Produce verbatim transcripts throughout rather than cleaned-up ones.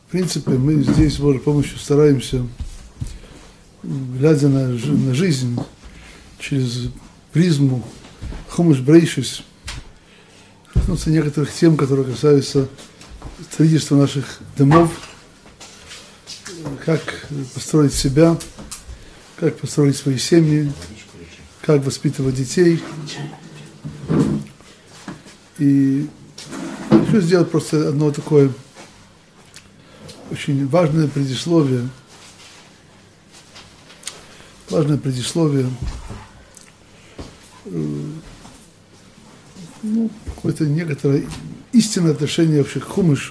В принципе, мы здесь с Божьей помощью стараемся, глядя на, на жизнь через призму Хумаш Брейшис, коснуться некоторых тем, которые касаются строительства наших домов, как построить себя, как построить свои семьи, как воспитывать детей. И хочу сделать просто одно такое очень важное предисловие, важное предисловие, ну, какое-то некоторое истинное отношение вообще к Хумаш.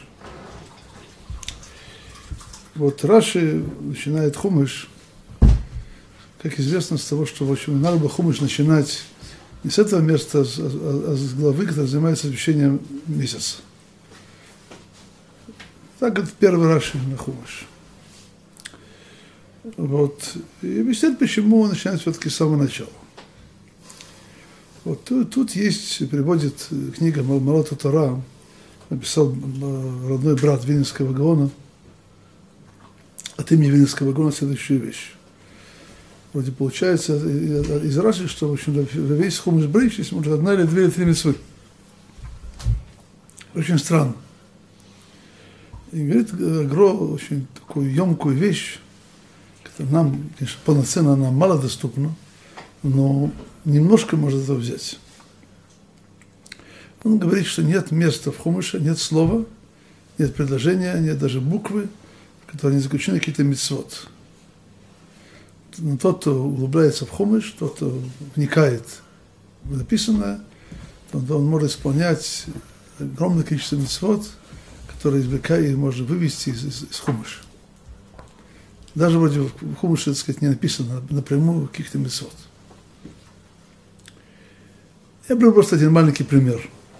Вот Раши начинает Хумаш, как известно, с того, что, в общем, надо было Хумаш начинать не с этого места, а с, а, а с главы, которая занимается освящением месяца. Так вот первый Раши на Хумаш. Вот. И объясняет, почему он начинает все-таки с самого начала. Вот тут, тут есть, приводит книга Марота Тора, написал родной брат Вильнюсского Гаона, от имени Вильнюсского Гаона следующую вещь. Вроде получается из Раши, что, в общем, весь Хумаш Брейшис, может, одна или две или три мицвы. Очень странно. И говорит Гро очень такую емкую вещь, которая нам, конечно, полноценно нам мало доступна, но немножко может это взять. Он говорит, что нет места в Хумаше, нет слова, нет предложения, нет даже буквы, в которой не заключены какие-то мицвот. Но тот, кто углубляется в Хумаш, тот, кто вникает в написанное, он, он может исполнять огромное количество мицвот, которые извлекает и можно вывести из, из, из Хумаша. Даже вроде в Хумаше, так сказать, не написано напрямую каких-то мицвот. Я беру просто один маленький пример.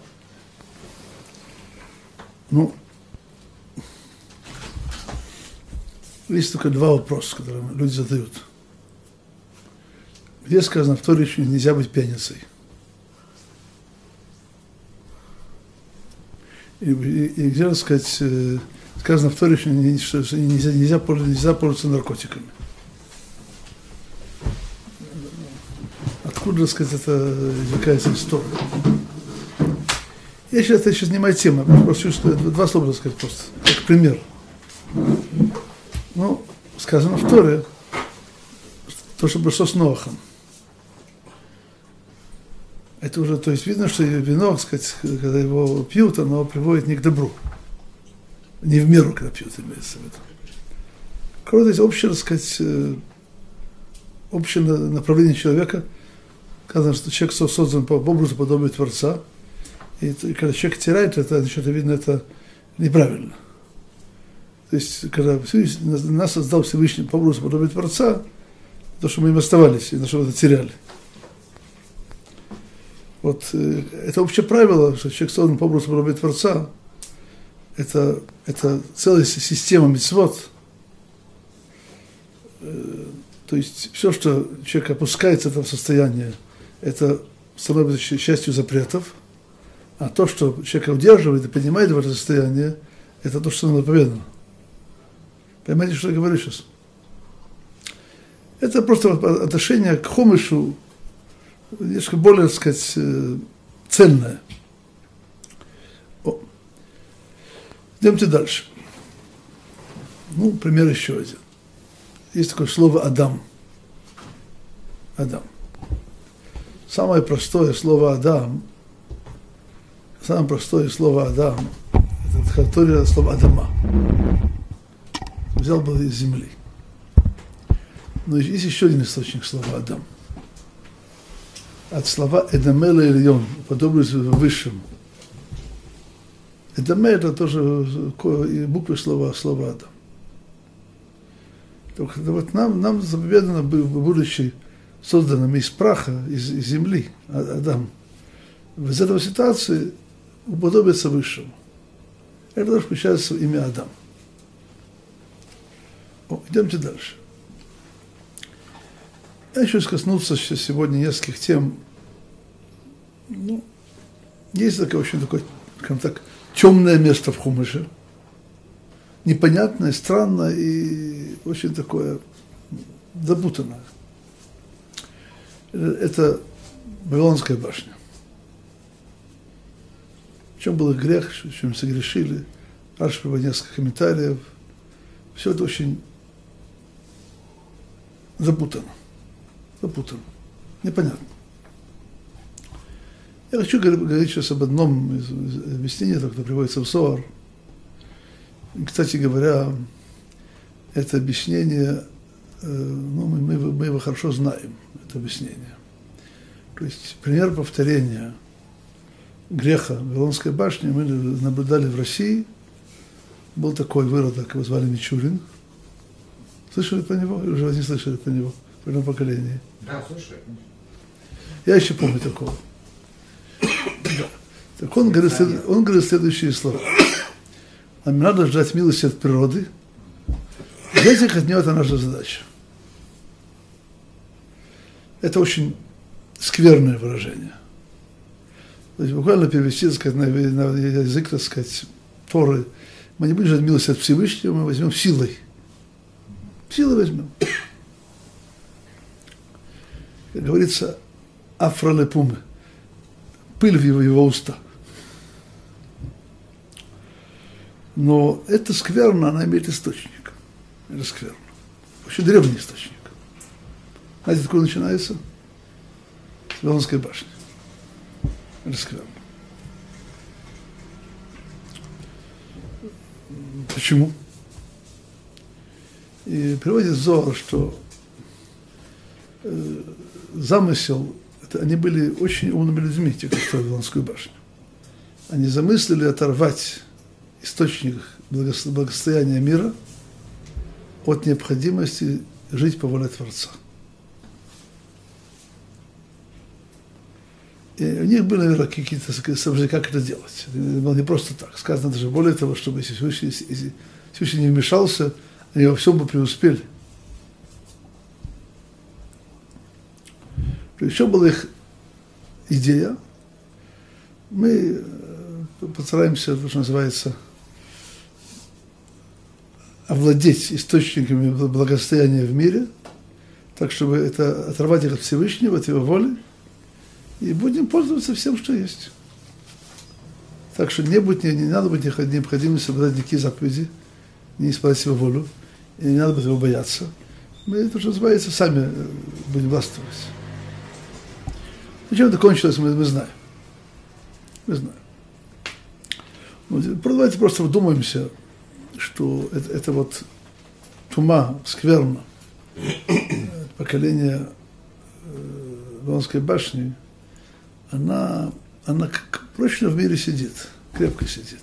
Ну, есть только два вопроса, которые люди задают. Где сказано в Торе, что нельзя быть пьяницей? И, и, и где, так сказать, сказано в Торе, что нельзя, нельзя, нельзя, нельзя пользоваться наркотиками? Откуда, так сказать, это извлекается из Торы? Я сейчас, это сейчас не моя тема, я просто что два слова, так сказать, просто, как пример. Ну, сказано в Торе, то, что произошло с Ноахом. Это уже, то есть видно, что вино, так сказать, когда его пьют, оно приводит не к добру. Не в меру, когда пьют, имеется в виду. Кроме того, общее, так сказать, общее направление человека, сказано, что человек создан по образу подобию Творца, и когда человек теряет это, значит, видно, это неправильно. То есть, когда нас создал Всевышний по образу подобию Творца, то, что мы им оставались, и на что мы это теряли. Вот это общее правило, что человек создан по образу подобию Творца, это, это целая система мицвот. То есть все, что человек опускается в это состояние, это становится частью запретов, а то, что человека удерживает и поднимает в это состояние, это то, что заповедано. Понимаете, что я говорю сейчас? Это просто отношение к Хумашу немножко более, так сказать, цельное. О. Идемте дальше. Ну, пример еще один. Есть такое слово «Адам». Адам. Самое простое слово «Адам», самое простое слово «Адам» – это тхатория слова «Адама». Взял бы из земли. Но есть еще один источник слова «Адам». От слова «Эдамела Ильон», подобно высшему. «Эдаме» – это тоже буквы слова, слова «Адам». Только вот нам, нам заповедано, будучи созданным из праха, из, из земли, Адам, из этой ситуации уподобиться высшему. Это тоже включается в имя Адам. О, идемте дальше. Я еще коснуться сегодня нескольких тем. Ну, есть такое, очень такое, скажем так, темное место в Хумаше. непонятное, странное и очень такое запутанное. Это Вавилонская башня. В чем был их грех, в чем согрешили. Раши приводит несколько комментариев. Все это очень запутано. Запутано. Непонятно. Я хочу говорить сейчас об одном из объяснений, которое приводится в Зоар. И, кстати говоря, это объяснение, ну, мы, мы, мы его хорошо знаем, это объяснение. То есть пример повторения греха Вавилонской башни мы наблюдали в России. Был такой выродок, его звали Мичурин. Слышали про него? Или уже не слышали про него? В этом поколении? Да, слышали. Я еще помню такого. Да. Так он говорит, он говорит следующие слова. Нам надо ждать милости от природы. Ждать их от нее – это наша задача. Это очень скверное выражение. То есть буквально перевести, так сказать, на, на язык, так сказать, Торы. Мы не будем ждать милости от Всевышнего, мы возьмем силой. Силой возьмем. Как говорится, афролепумы. Пыль в его, его уста. Но это скверно, она имеет источник. Это скверно. Очень древний источник. Знаете, откуда начинается? С Вавилонской башни. Это скверно. Почему? И приводит Зоар, что э, замысел, это, они были очень умными людьми, те, кто строили Вавилонскую башню. Они замыслили оторвать источник благосостояния мира от необходимости жить по воле Творца. И у них были, наверное, какие-то соображения, как это делать. Это было не просто так. Сказано даже более того, чтобы если Всевышний, если Всевышний не вмешался, они во всем бы преуспели. Еще была их идея. Мы постараемся, то, что называется, овладеть источниками благосостояния в мире, так, чтобы это оторвать их от Всевышнего, от его воли, и будем пользоваться всем, что есть. Так что не, будет, не, не надо быть необходимо соблюдать никакие заповеди, не исполнять его волю, и не надо будет его бояться. Мы, это, что называется, сами будем властвовать. Чем это кончилось, мы, мы знаем. Мы знаем. Ну, давайте просто вдумаемся, что это, это вот тума, скверно, поколение Вавилонской башни, она, она прочно в мире сидит, крепко сидит.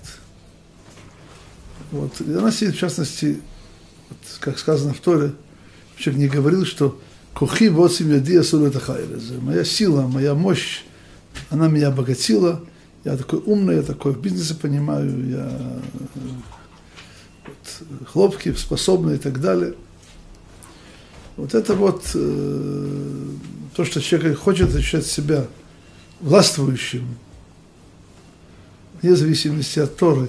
Вот. И она сидит, в частности, вот, как сказано в Торе, человек не говорил, что «Кохи восемь яди асулу это хайрезы». Моя сила, моя мощь, она меня обогатила. Я такой умный, я такой в бизнесе понимаю, я вот, хлопки, способный и так далее. Вот это вот э, то, что человек хочет ощущать себя властвующим, вне зависимости от Торы.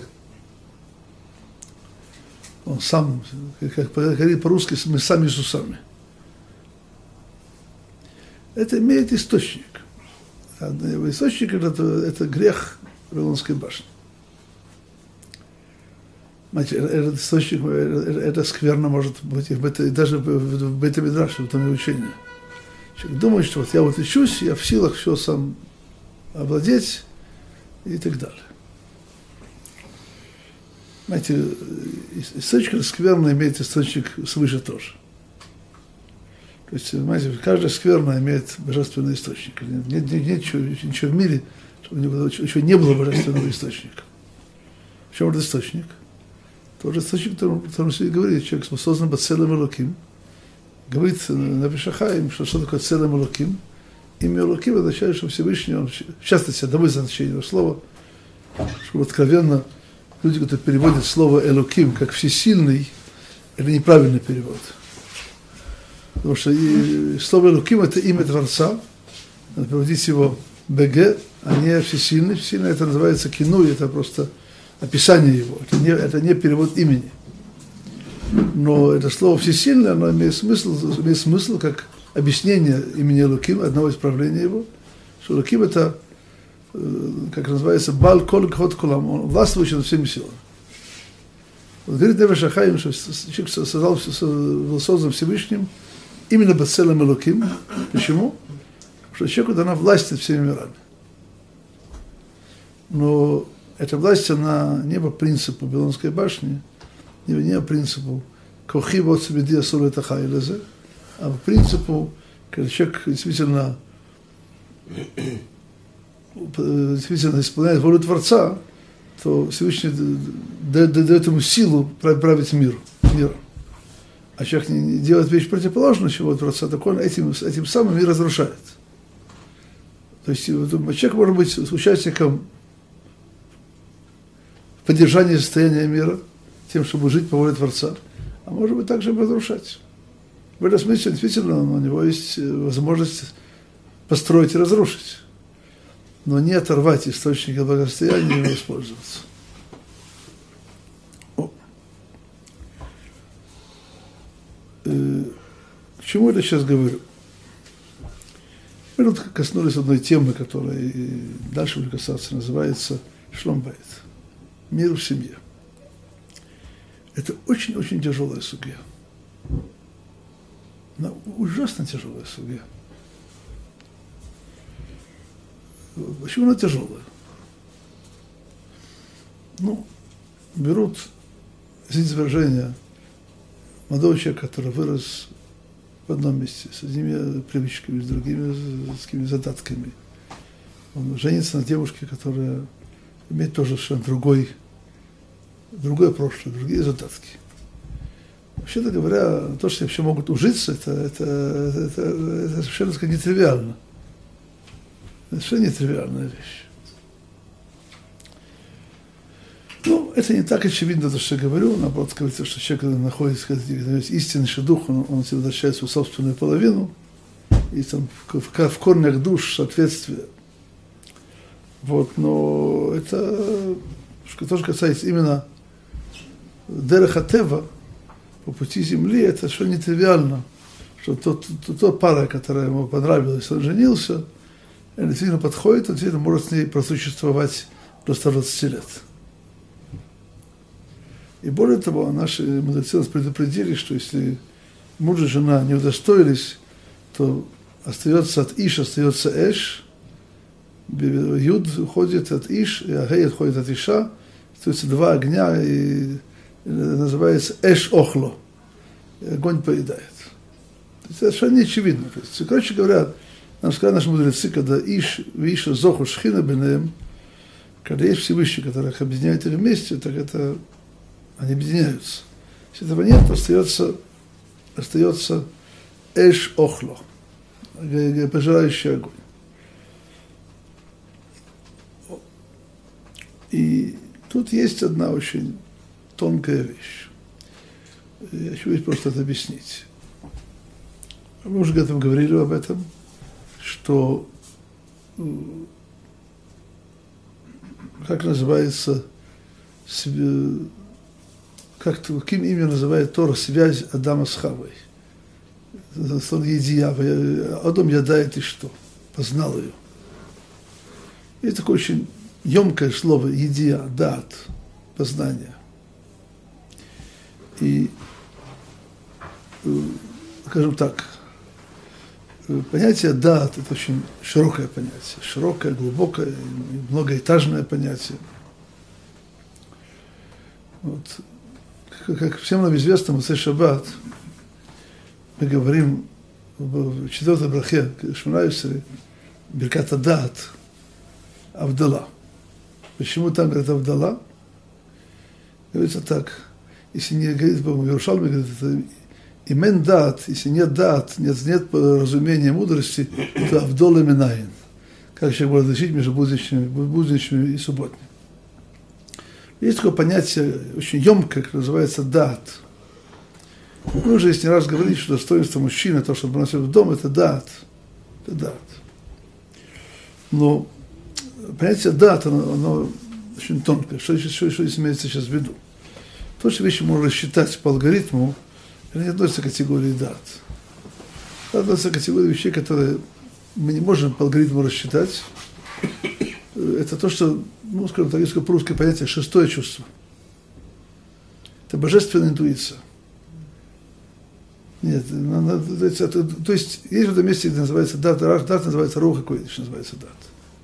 Он сам, как говорит по-русски, мы сами Иисусами. Это имеет источник. Источник это, это грех Вавилонской башни. Этот источник, это скверно может быть, и даже в Бейт-Мидраше, в том учении. Человек думает, что вот я вот учусь, я в силах все сам овладеть и так далее. Знаете, источник скверно имеет источник свыше тоже. То есть, знаете, каждая скверна имеет божественный источник. Нет, нет, нет ничего, ничего в мире, чего не было божественного источника. В чем этот источник? Тот же источник, о котором все говорит, человек создан по целым Элоким. Говорит на Пешахаим, что что такое целым Элоким. Имя Элоким означает, что Всевышний, он, в частности, одно из значений этого слова, что откровенно люди, которые переводят слово Элоким как всесильный, это неправильный перевод. Потому что и слово Элоким это имя Творца, надо переводить его БГ, а не всесильный. Всесильный это называется кинуй, это просто описание его, это не, это не перевод имени. Но это слово всесильное, оно имеет смысл, имеет смысл как объяснение имени Элоким, одного исправления его, что Элоким это, как называется, Бал Коль Кхот Колам, он властвующий над всеми силами. Вот говорит Нефеш ха-Хаим, что человек создал, был создан Всевышним именно Бацелем Элоким. Почему? Потому что человеку дана власть над всеми мирами. Но эта власть, она не по принципу Вавилонской башни, не по принципу Кохи вот себе диасур это хайлезе, а по принципу, когда человек действительно, действительно исполняет волю Творца, то Всевышний дает ему силу править миром. миром. А человек не делает вещь противоположную воле Творца, так он этим, этим самым и разрушает. То есть человек может быть участником поддержания состояния мира, тем, чтобы жить по воле Творца, а может быть также разрушать. В этом смысле действительно у него есть возможность построить и разрушить, но не оторвать источники благосостояния и не использоваться. О. Э, к чему я сейчас говорю? Мы тут коснулись одной темы, которая дальше будет касаться, называется Шлом Байт. Мир в семье. Это очень-очень тяжелая сугья. Она ужасно тяжелая сугья. Почему она тяжелая? Ну, берут, извините выражение, молодого человека, который вырос в одном месте, с одними привычками, с другими с какими задатками. Он женится на девушке, которая имеет тоже совершенно другой, другое прошлое, другие задатки. Вообще-то говоря, то, что вообще могут ужиться, это, это, это, это совершенно сказать, нетривиально. Это совершенно нетривиальная вещь. Ну, это не так очевидно, то, что я говорю. Наоборот, говорится, что человек, когда находится, когда есть истинный дух, он, он возвращает свою собственную половину, и там в, в, в корнях душ соответствие. Вот, но это, что же касается именно Дереха Тева, по пути земли, это что нетривиально, что тот, тот, тот пара, которая ему понравилась, он женился, он действительно подходит, он действительно может с ней просуществовать до ста двадцати лет. И более того, наши мудрецы нас предупредили, что если муж и жена не удостоились, то остается от Иш, остается Эш, Юд уходит от Иш, и Агей отходит от Иша, остаются два огня, и называется Эш Охло, и огонь поедает. То есть это совершенно не очевидно. То есть, короче говоря, нам сказали наши мудрецы, когда Иш, Иша, Зоху, Шхина, Бенеем, когда есть Всевышний, который их объединяет их вместе, так это они объединяются. Если этого нет, то остается, остается Эш Охло, пожирающий огонь. И тут есть одна очень тонкая вещь. Я хочу здесь просто это объяснить. Мы уже об этом говорили, об этом, что как называется, как, каким именем называет Тора связь Адама с Хавой. Он едия, Адам ядает и что? Познал ее. И такое очень емкое слово едия, дат, познание. И, скажем так, понятие дат – это очень широкое понятие, широкое, глубокое, многоэтажное понятие. Вот. Как, как всем нам известно, в Моцей Шаббат мы говорим в четвертой брахе, Шмона-Эсрей, Биркат ха-Даат, Авдала. Почему там говорят Авдала? Говорится так, если не говорит, в Иерушалме говорит, это имен дат, если нет дат, нет, нет разумения мудрости, то Авдола минаин. Как человек будет различить между будничными, будничными и субботними. Есть такое понятие очень емкое, которое называется дат. Мы уже не раз говорили, что достоинство мужчины, то, что он приносит в дом, это дат. Это дат. Но понятие дат, оно, оно очень тонкое. Что, что, что здесь имеется сейчас в виду? То, что вещи можно рассчитать по алгоритму, Это не относится к категории дат. Это относится к категории вещей, которые мы не можем по алгоритму рассчитать. Это то, что, ну, скажем так, есть по-русски понятие шестое чувство. Это божественная интуиция. Нет, то есть, это, то есть есть в этом месте, где называется дат, дат называется руха койдиш, называется дат.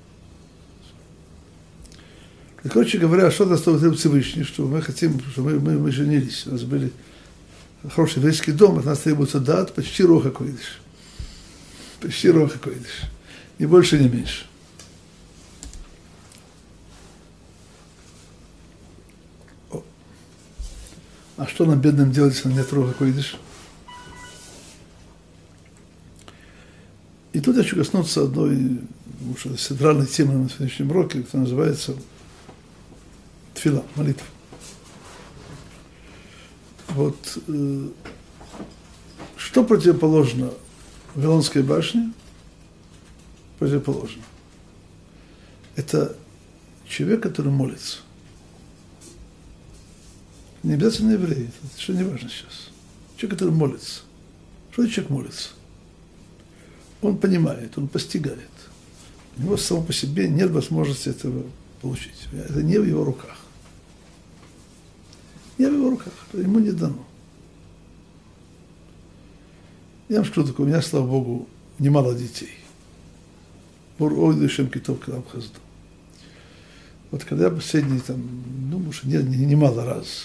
Короче говоря, что нас требует Всевышний, что мы хотим, что мы, мы, мы женились, у нас были хороший еврейский дом, от нас требуется дат, почти руха койдиш. Почти руха койдиш. Ни больше, ни меньше. О. А что нам, бедным, делать, если нет руха койдиш? И тут я хочу коснуться одной уже центральной темы на сегодняшнем уроке, которая называется тфила, молитва. Вот э, что противоположно Вавилонской башне? Противоположно. Это человек, который молится. Не обязательно еврей, это что не важно сейчас. Человек, который молится. Что человек молится? Он понимает, он постигает. У него само по себе нет возможности этого получить. Это не в его руках. Не в его руках. Это ему не дано. Я вам скажу такое, у меня, слава Богу, немало детей. Вот когда я последний, там, ну, может, не, не, немало раз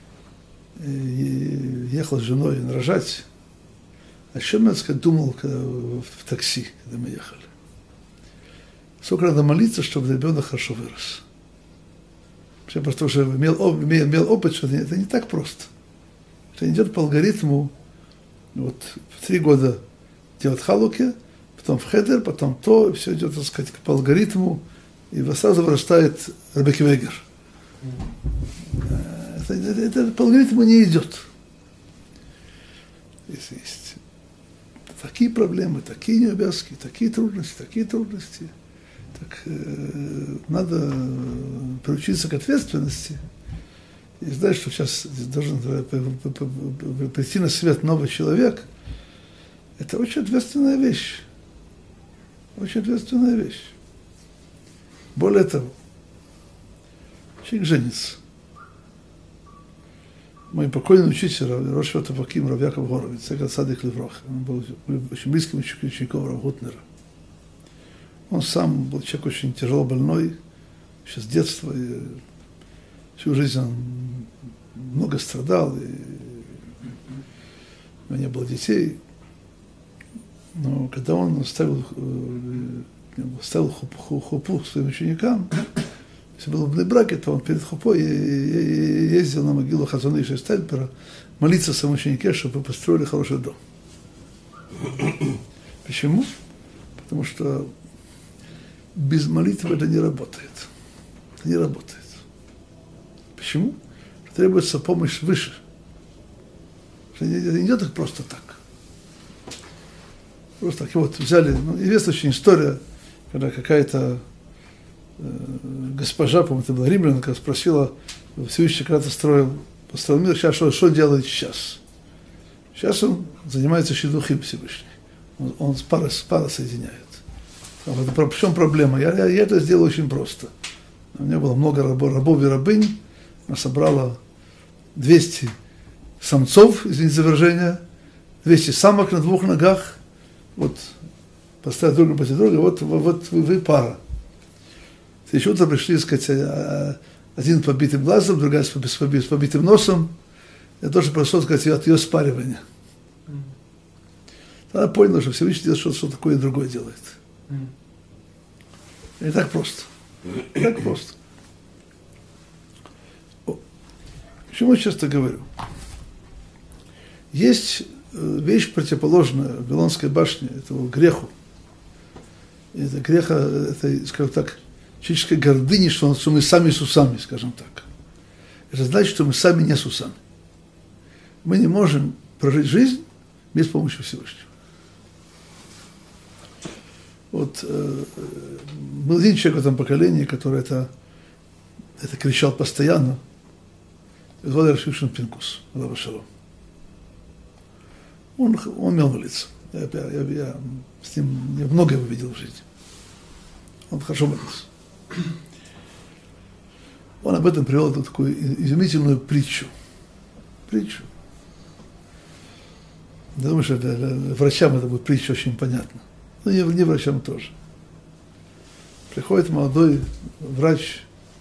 ехал с женой рожать, о чем я, так сказать, думал когда, в такси, когда мы ехали. Сколько надо молиться, чтобы ребенок хорошо вырос. Я просто уже имел, имел, имел опыт, что это не так просто. Это идет по алгоритму, вот в три года делать халуки, потом в хедер, потом то, все идет, так сказать, по алгоритму, и сразу вырастает Рабби Акива Эйгер. Это, это, это по алгоритму не идет. Есть, есть такие проблемы, такие необязки, такие трудности, такие трудности. Так э, надо приучиться к ответственности и знать, что сейчас должен прийти на свет новый человек. Это очень ответственная вещь. Очень ответственная вещь. Более того, человек женится. Мой покойный учитель, Рош Ватаваким, Рав Яков Горовиц, Цегат Садик Леврох, он был очень близким учеником Рав Гутнера. Он сам был человек очень тяжело больной, еще с детства, и всю жизнь он много страдал, и у него не было детей. Но когда он ставил, ставил хупу, хупу своим ученикам, если был в браке, то он перед хупой ездил на могилу Хазона Иша Стальпера молиться своему ученике, чтобы построили хороший дом. Почему? Потому что без молитвы это не работает. Это не работает. Почему? Требуется помощь выше. Это не идет так просто так. Просто так. И вот взяли, ну, известная очень история, когда какая-то э, госпожа, по-моему, это была римлянка, спросила, Всевышний когда-то строил, построил мир, сейчас что, что делает сейчас? Сейчас он занимается шидухим Всевышний. Он, он пары, пары соединяет. В чем проблема? Я, я, я это сделал очень просто. У меня было много рабов, рабов и рабынь. Она собрала двести самцов, извините за выражение, двести самок на двух ногах. Вот, поставили друг против друга, вот, вот вы, вы пара. Следующее утро пришли, так сказать, один с побитым глазом, другая с побитым носом. Я тоже просто, так сказать, от ее спаривания. Она поняла, что Всевышний делает что-то, что такое другое делает. Не так просто. Не так просто. О, почему я часто говорю? Есть вещь противоположная Вавилонской башне, этому греху. Это греха, это, скажем так, человеческой гордыни, что мы сами с усами, скажем так. Это значит, что мы сами не с усами. Мы не можем прожить жизнь без помощи Всевышнего. Вот э, был один человек в этом поколении, который это, это кричал постоянно. Это Рав Шимшон Пинкус, Аллах Шалом. Он, он умел молиться. Я, я, я, я с ним я много его видел в жизни. Он хорошо молился. Он об этом привел такую изумительную притчу. Притчу. Я думаю, что для, для врачам это будет притча очень понятна. Но не, не врачам тоже. Приходит молодой врач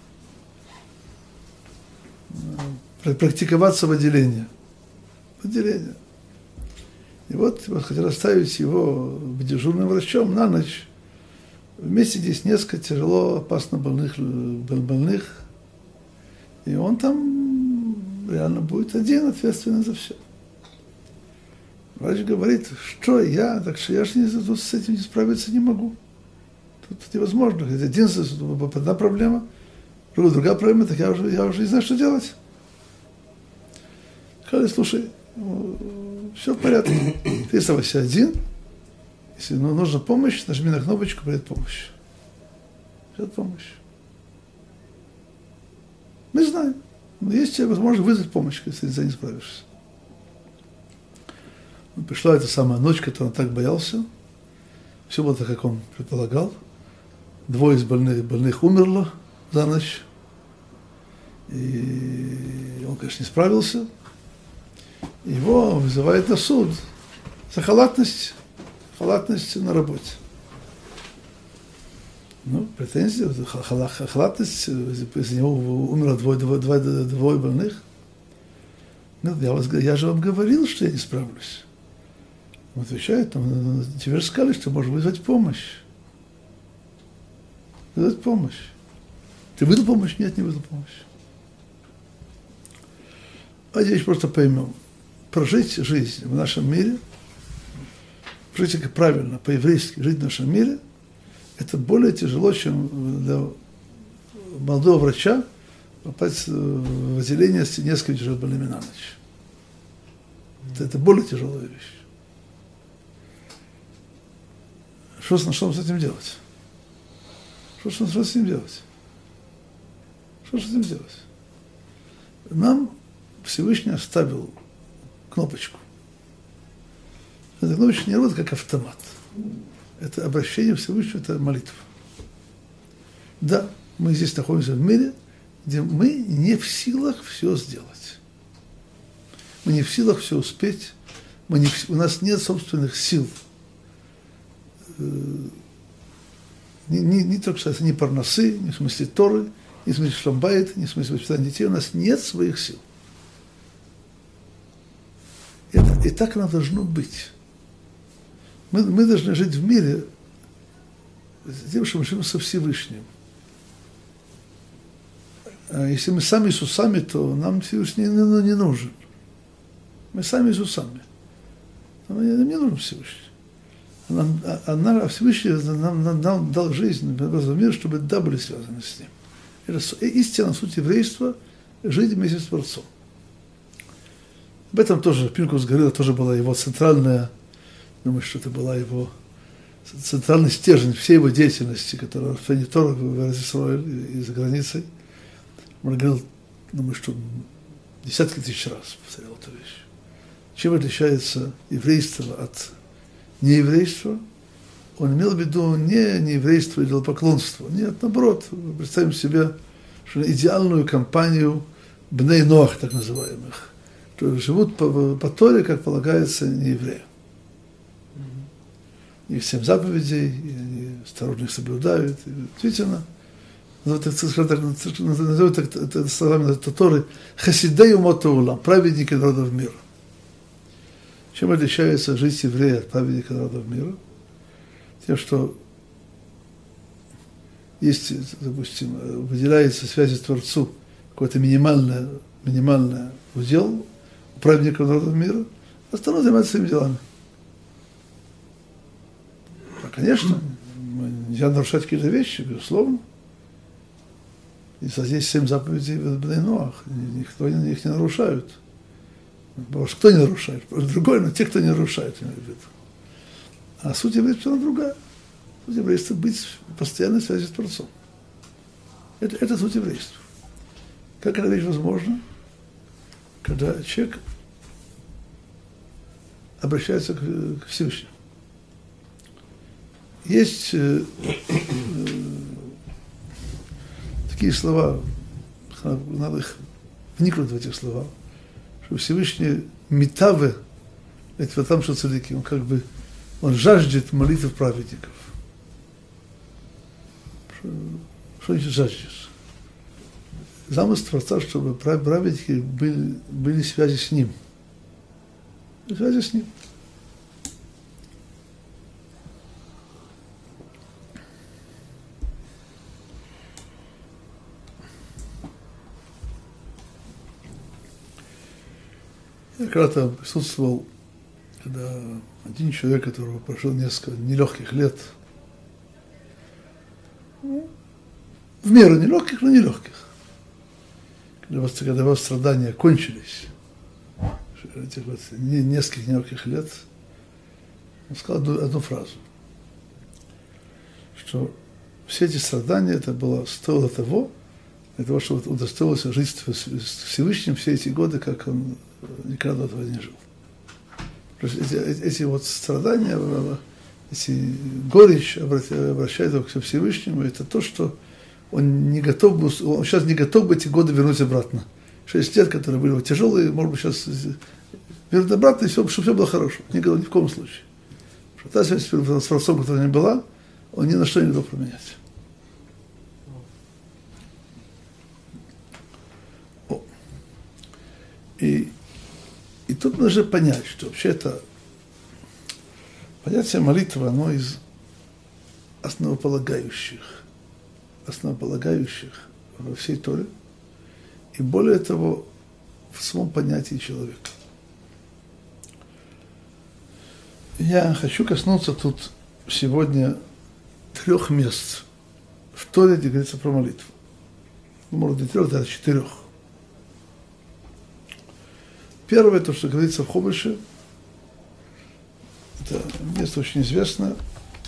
практиковаться в отделении. В отделении. И вот хотят оставить его дежурным врачом на ночь. Вместе здесь несколько тяжело, опасно больных, больных. И он там реально будет один ответственный за все. Врач говорит, что я, так что я же не, тут с этим справиться не могу. Тут, тут невозможно. Это единственная одна проблема, другая проблема, так я уже, я уже не знаю, что делать. Сказали, слушай, все в порядке. Ты оставайся один. Если нужна помощь, нажми на кнопочку, придет помощь. Придет помощь. Мы знаем. Но есть тебе возможность вызвать помощь, если ты за не справишься. Пришла эта самая ночь, которую он так боялся. Все было так, как он предполагал. Двое из больных, больных умерло за ночь. И он, конечно, не справился. Его вызывает на суд за халатность, халатность на работе. Ну, претензии, халатность, из него умерло двое, двое, двое, двое больных. Ну, я, вас, я же вам говорил, что я не справлюсь. Он отвечает, ну, тебе же сказали, что можешь вызвать помощь. Вызвать помощь. Ты выдал помощь? Нет, не выдал помощь. А здесь просто поймем. Прожить жизнь в нашем мире, прожить как правильно, по-еврейски жить в нашем мире, это более тяжело, чем для молодого врача попасть в отделение с несколькими тяжелыми больными на ночь. Это, это более тяжелая вещь. Что, что с этим делать? Что, что, что с этим делать? Что с этим делать? Нам Всевышний оставил кнопочку. Эта кнопочка не работает как автомат. Это обращение Всевышнего, это молитва. Да, мы здесь находимся в мире, где мы не в силах все сделать. Мы не в силах все успеть. Мы не в, у нас нет собственных сил. Не, не, не только касается ни парносы, ни в смысле Торы, ни в смысле шломбайта, ни в смысле воспитания детей. У нас нет своих сил. Это, и так оно должно быть. Мы, мы должны жить в мире с тем, что мы живем со Всевышним. А если мы сами с усами, то нам Всевышний не, не, не нужен. Мы сами с усами. Нам не нужен Всевышний. Нам, а, а Всевышний нам, нам, нам дал жизнь в мир, чтобы да были связаны с ним. Это истинная суть еврейства – жить вместе с Творцом. Об этом тоже Пинкус говорил, тоже была его центральная, думаю, что это была его центральный стержень всей его деятельности, которая в стране Тора, в Израиле и за границей. Он говорил, думаю, что десятки тысяч раз повторял эту вещь. Чем отличается еврейство от нееврейства? Он имел в виду не нееврейство и идолопоклонство. Нет, наоборот, представим себе что идеальную компанию бней Ноах, так называемых, которые живут по, по Торе, как полагается неевреям. Их семь заповедей, и они осторожно их соблюдают. И, действительно, назовут это словами Торы «Хасидей умот улам», праведники народов мира. Чем отличается жизнь еврея от праведника народов мира? Тем, что есть, допустим, выделяется связь с Творцу какое-то минимальное, минимальное удел у праведников народов мира, остальное занимается своими делами. А, конечно, нельзя нарушать какие-то вещи, безусловно. И здесь семь заповедей в бней Ноах, никто их не нарушает. Потому что кто не нарушает? Другой, но те, кто не нарушает, имею в виду. А суть еврейства, она другая. Суть еврейства – быть в постоянной связи с Творцом. Это, это суть еврейства. Как эта вещь возможна? Когда человек обращается к, к Всевышнему. Есть э, э, такие слова, надо их вникнуть в эти слова, что Всевышний Митаве, это там, что цадики, он как бы, он жаждет молитв праведников. Что, что значит жаждешь? Замысел Творца, чтобы праведники были, были в связи с ним. В связи с ним. Я когда-то присутствовал, когда один человек, которого прожил несколько нелегких лет, в меру нелегких, но нелегких, когда, когда его страдания кончились, этих вот нескольких нелегких лет, он сказал одну, одну фразу, что все эти страдания, это было стоило того, для того, чтобы удостоился жить с Всевышним все эти годы, как он никогда до этого не жил. Эти, эти вот страдания, эти горечь обращают его к Всевышнему, это то, что он не готов был, он сейчас не готов бы эти годы вернуть обратно. Шесть лет, которые были тяжелые, может быть, сейчас вернуть обратно, и все, чтобы все было хорошо. Не готов, ни в коем случае. Что та связь с Творцом, которая не была, он ни на что не готов променять. О. И И тут нужно понять, что вообще это понятие молитвы, оно из основополагающих, основополагающих во всей Торе, и более того, в самом понятии человека. Я хочу коснуться тут сегодня трех мест в Торе, где говорится про молитву. Может быть, трех, даже четырех. Первое, то, что говорится в Хумаше, это место очень известное.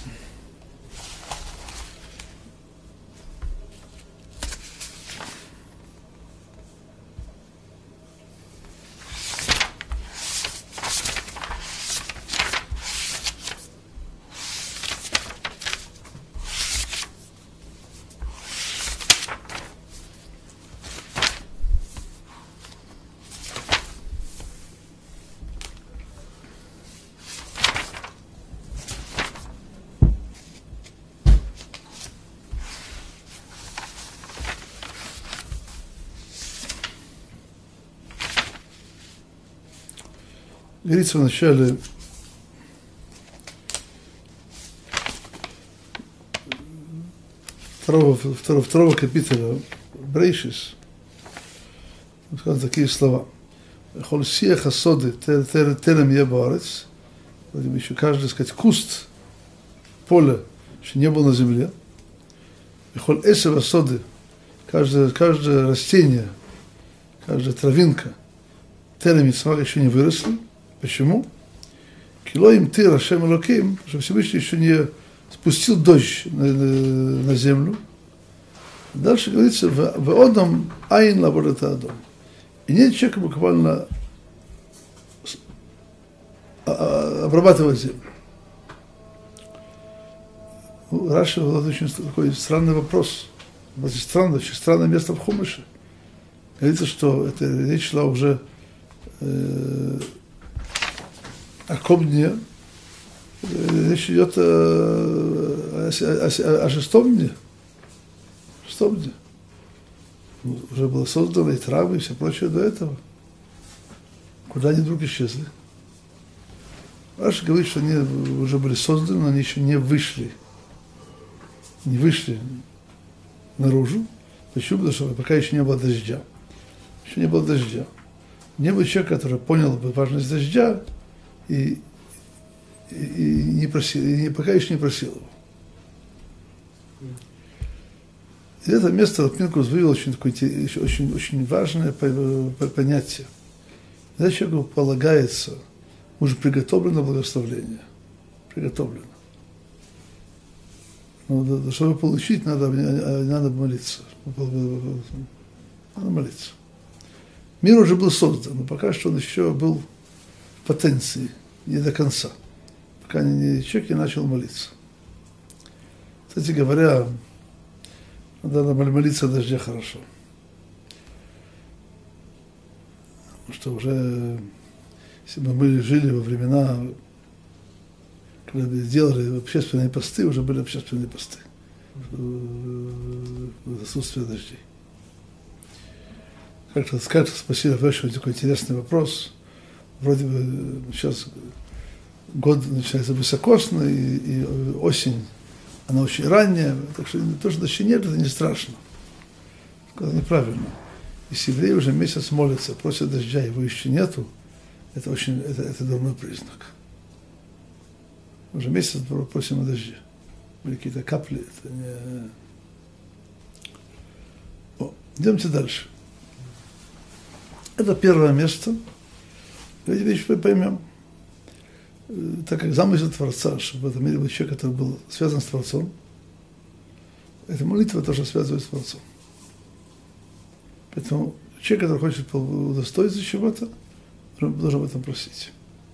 Говорится в начале второго, второго, второго капиталя Брейшис, сказано такие слова. Холь сиях асоды терем е баарец, еще каждый, так сказать, куст поля, еще не был на земле. Холь эсев асоды, каждое, каждое растение, каждая травинка, терем еще не выросли. Почему? Килоим ты, Рашем Элоким, что Всевышний еще не спустил дождь на, на, на землю. Дальше говорится, в одном айн лабората адом. И нет человека буквально обрабатывать землю. Раша, вот очень такой странный вопрос. Вот странное, очень странное место в Хумаше. Говорится, что это речь шла уже э, о ком дне, речь идет о, о, о, о шестом дне. Шестом дне. Уже было создано и травы, и все прочее до этого. Куда они вдруг исчезли? Раша говорит, что они уже были созданы, но они еще не вышли. Не вышли наружу. Почему? Потому что пока еще не было дождя. Еще не было дождя. Не было человека, который понял бы важность дождя, И, и, и не просил, и не, пока еще не просил его. И это место Пинкус вывел очень, такое, очень, очень важное понятие. Когда человеку полагается уже приготовлено благословление. Приготовлено. Но чтобы получить, надо, надо молиться. Надо молиться. Мир уже был создан, но пока что он еще был в потенции, не до конца, пока не, человек не начал молиться. Кстати говоря, надо молиться о дожде хорошо. Потому что уже, если бы мы жили во времена, когда делали общественные посты, уже были общественные посты в отсутствие дождей. Как-то скажет, спасибо большое, такой интересный вопрос. Вроде бы сейчас год начинается высокосный, и, и осень, она очень ранняя, так что то, что дождей нет, это не страшно. Это неправильно. Если евреи уже месяц молятся, просят дождя, его еще нету, это очень, это, это дурной признак. Уже месяц просим о дожде. Были какие-то капли, это не... О, идемте дальше. Это первое место. Давайте вещь поймем. Так как замысел Творца, чтобы в этом мире был человек, который был связан с Творцом, эта молитва тоже связывает с Творцом. Поэтому человек, который хочет удостоиться чего-то, должен об этом просить.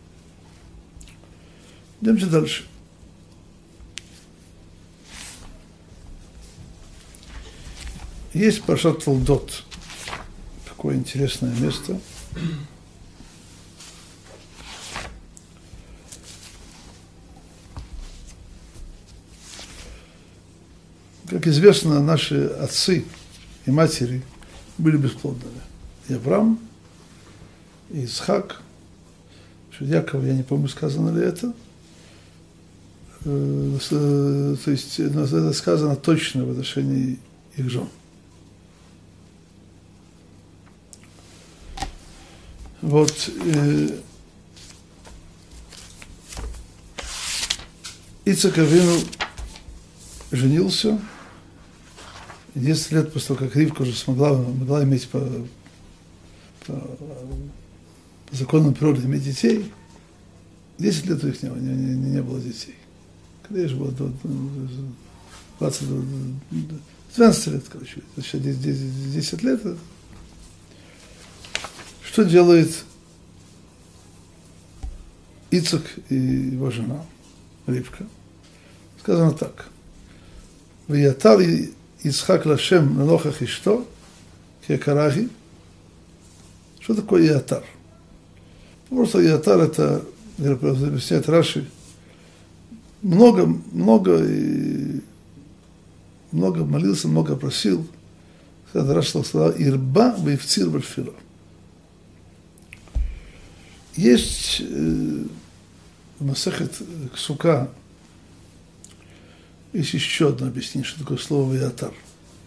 Идемте дальше. Есть Парашат Толдот. Такое интересное место. Как известно, наши отцы и матери были бесплодными. И Авраам, и Исхак, Яков, я не помню, сказано ли это. То есть это сказано точно в отношении их жен. Вот э, Ицхак Авину женился, десять лет после того, как Ривка уже смогла, могла иметь по, по, по законам природы иметь детей, десять лет у них не, не, не, не было детей. Когда ей же было двадцать, двенадцать лет, короче, десять лет. Что делает Ицхак и его жена Ривка? Сказано так. Ваятар Ицхак лашем нанохах ишто кекарахи. Что такое Ятар? Просто Ятар это, объясняет Раши, много, много, и много молился, много просил. Когда Раши сказал, ирба вейфцир бальфила. Есть э, в Масехет Ксука есть еще одно объяснение, что такое слово «Ваятар».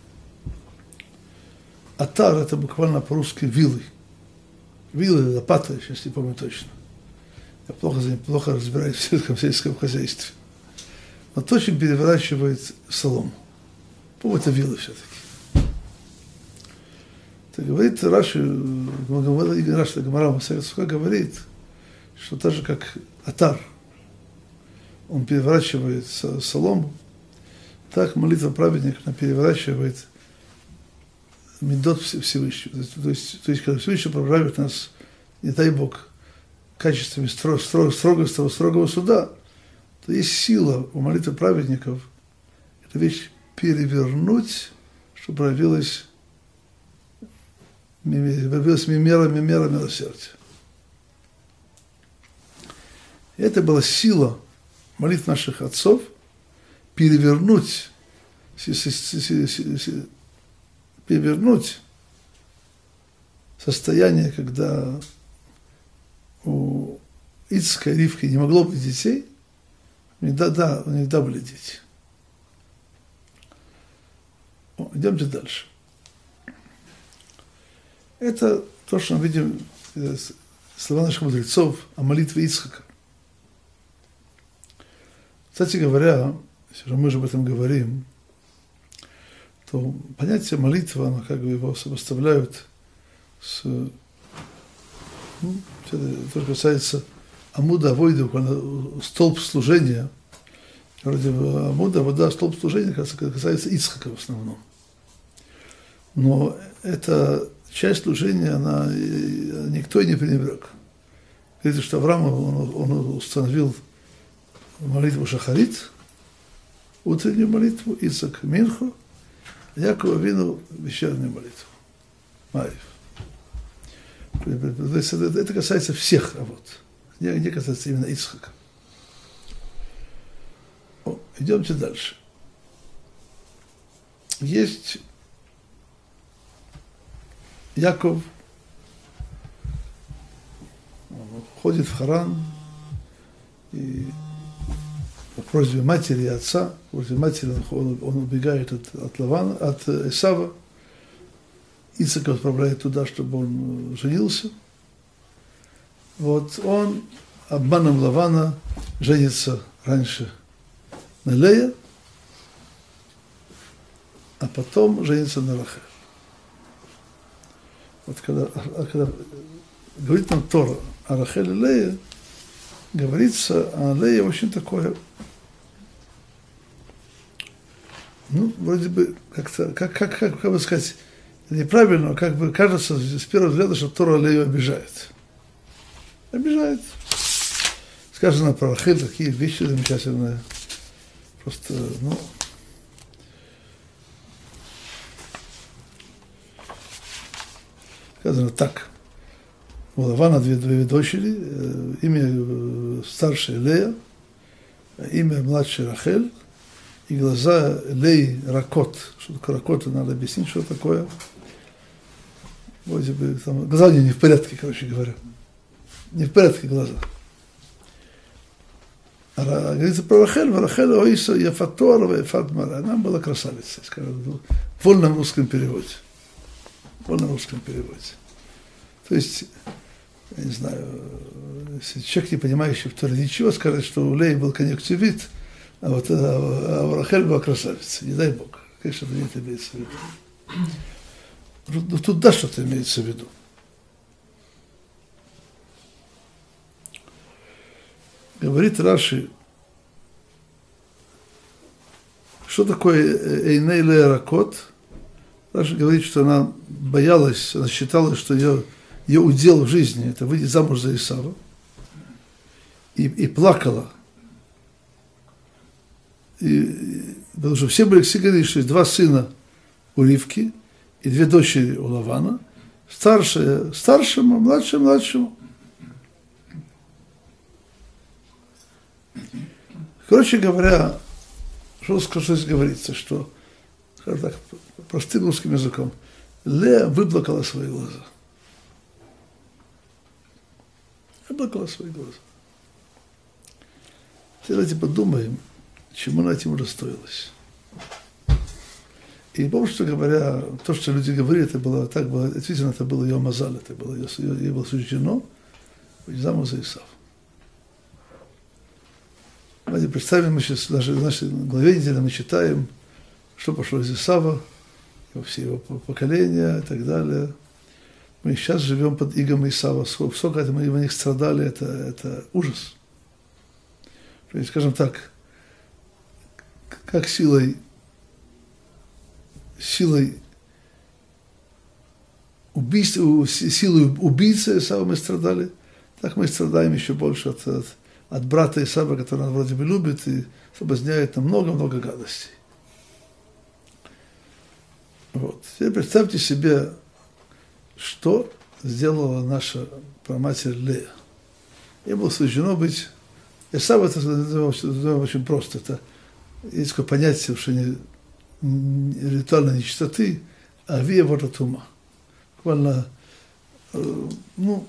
Атар – это буквально по-русски вилы. Вилы, лопата, сейчас не помню точно. Я плохо, плохо разбираюсь в сельском, сельском хозяйстве. Но точно переворачивает солому. По-моему, это вилы все-таки. Так говорит Раши, Раши Гемара Масехет Сука говорит, что так же как Атар, он переворачивает солому, так молитва праведника она переворачивает медот Всевышнего. То есть, то есть, когда Всевышний поправит нас, не дай Бог, качествами строго, строго, строгого, строгого суда, то есть сила у молитвы праведников, эту вещь перевернуть, чтобы проявилась Появилась мера, мера милосердия. И это была сила молитв наших отцов перевернуть, перевернуть состояние, когда у Ицхака и Ривки не могло быть детей, у них, да, да, у них да были дети. О, идемте дальше. Это то, что мы видим, слова наших мудрецов о молитве Ицхака. Кстати говоря, если мы же об этом говорим, то понятие молитва, оно как бы его сопоставляют с... Ну, это то, что касается Амуда Авойда, столб служения. Вроде бы Амуда, вода, столб служения, касается Ицхака в основном. Но это часть служения, она никто и не пренебрег. Говорится, что Авраам он, он установил молитву Шахарит, утреннюю молитву, Ицхак Минху, Яков Авину вечернюю молитву. Маев. Это касается всех работ. Не, не касается именно Ицхака. О, идемте дальше. Есть Яков, ходит в Харан, и по просьбе матери и отца, по просьбе матери он, он убегает от, от Лавана, от Эсава. Ицхака отправляет туда, чтобы он женился. Вот он обманом Лавана женится раньше на Лея, а потом женится на Рахель. Вот когда, когда говорит нам Тора о Рахель и Лее, говорится о Лее очень такое, ну, вроде бы, как-то, как, как, как, как бы сказать, неправильно, как бы кажется с первого взгляда, что Тора Лею обижает. Обижает. Сказано про Рахель такие вещи замечательные. Просто, ну... Сказано так. У Лавана две, две дочери, имя старшая Лея, имя младшая Рахель, и глаза Леи Ракот. Что такое Ракот, надо объяснить, что такое. Вроде бы, там, глаза у нее не в порядке, короче говоря. Не в порядке глаза. А говорится про Рахель, Рахель Оиса Яфатуарова Яфатмара. Она была красавицей, скажем, в вольном русском переводе. В вольном русском переводе. То есть, я не знаю, если человек, не понимающий в Торе ничего, скажет, что у Леи был конъюнктивит, а вот а, а у Рахель была красавица. Не дай Бог. Конечно, это не это имеется в виду. Ну, тут да, что-то имеется в виду. Говорит Раши, что такое Эйней Лея Ракот? Раши говорит, что она боялась, она считала, что ее, ее удел в жизни – это выйти замуж за Исава, и, и плакала. И, потому что все были все говорили, что есть два сына у Ривки и две дочери у Лавана, старшая старшему, младшая младшему. Короче говоря, что, что здесь говорится, что, скажем так, простым русским языком, Лея выплакала свои глаза. Выплакала свои глаза. Давайте подумаем, чему она этим удостоилась. И помню, что говоря, то, что люди говорили, это было так, было, действительно, это было ее мазаль, это было ее, ей было суждено быть замуж за Исава. Давайте представим, мы сейчас даже в нашей главе недели мы читаем, что пошло из Исава, все его поколения и так далее. Мы сейчас живем под игом Исава. Сколько это мы в них страдали, это, это ужас. Скажем так, как силой, силой убийства, силой убийцы Исава мы страдали, так мы страдаем еще больше от, от от брата Исава, который он вроде бы любит и соблазняет нам много-много гадостей. Вот. Теперь представьте себе, что сделала наша праматерь Лея. Ей было суждено быть... Исав это, это очень просто. Это есть такое понятие, что не, не, ритуальной нечистоты, а вия вот ума. Буквально, э, ну,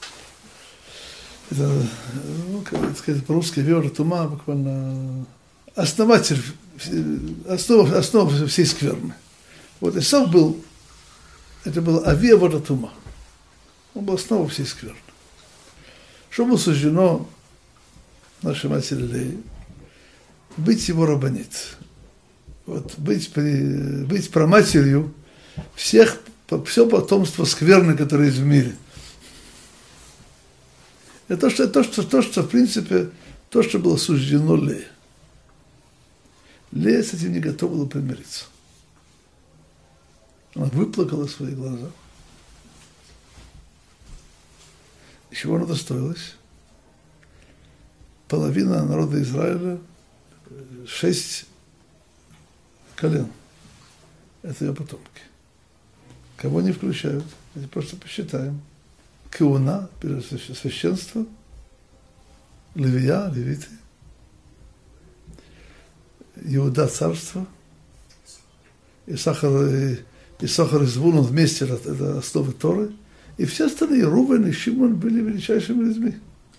это, ну, как сказать, по-русски, вера тума, буквально основатель, основа, основа всей скверны. Вот Исав был, это было авия вода тума. Он был основа всей скверны. Что было суждено нашей матери Леи? Быть его рабанит. Вот, быть, при, быть праматерью всех, все потомство скверны, которое есть в мире. Это то, что, то, что, то, что, в принципе, то, что было суждено Лее. Лея с этим не готова была примириться. Она выплакала свои глаза. И чего она достоилась? половина народа Израиля, шесть колен. Это ее потомки. Кого не включают? Просто посчитаем. Кеуна, священство, Левия, левиты, Иуда царство, и Сахар, и Сахар и Звулун вместе, это основы Торы, и все остальные, Рувен и Шимон, были величайшими людьми.